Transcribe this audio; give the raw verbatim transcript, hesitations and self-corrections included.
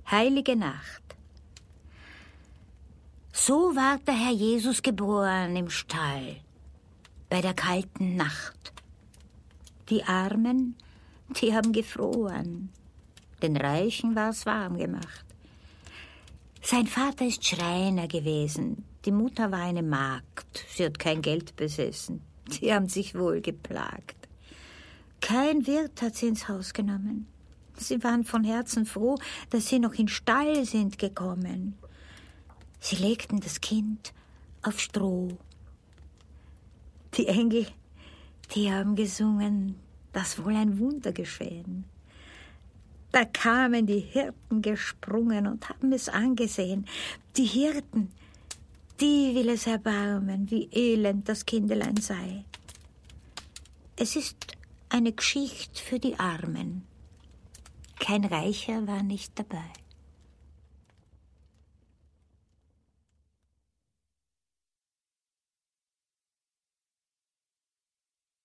Heilige Nacht. So ward der Herr Jesus geboren im Stall, bei der kalten Nacht. Die Armen, die haben gefroren, den Reichen war's warm gemacht. Sein Vater ist Schreiner gewesen, die Mutter war eine Magd, sie hat kein Geld besessen, die haben sich wohl geplagt. Kein Wirt hat sie ins Haus genommen. Sie waren von Herzen froh, dass sie noch in den Stall sind gekommen. Sie legten das Kind auf Stroh. Die Engel, die haben gesungen, dass wohl ein Wunder geschehen. Da kamen die Hirten gesprungen und haben es angesehen. Die Hirten, die will es erbarmen, wie elend das Kindelein sei. Es ist eine Geschichte für die Armen. Kein Reicher war nicht dabei.